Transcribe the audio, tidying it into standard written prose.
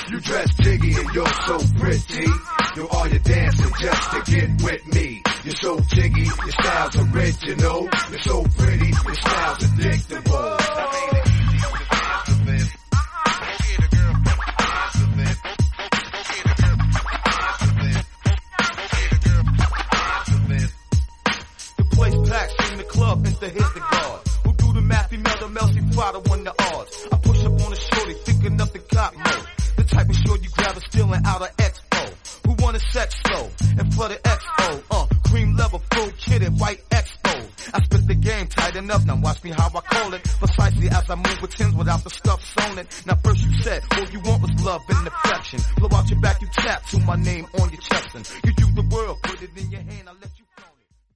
You dress jiggy and you're so pretty. You all you dancing just to get with me. You're so jiggy, your style's original. You're so pretty, your style's addictable. I made it easy to dance to this. Get a girl from the dance to this. Get a girl from the dance to this. Get a girl from the dance to this. The place packed in the club and the hit the guard. Who do the math, email the Melcy Prada won the odds. I push up on the shorty, thinking up the cop mode. The type of short you grab is stealing out of Expo. Who wanted sex slow and flooded XO? Cream level, full kitted, white Expo. I spit the game tight enough, now watch me how I call it. Precisely as I move with tens without the stuff sewn it. Now first you said, all you want was love and affection. Blow out your back, you tap to my name on your chest. And you do the world.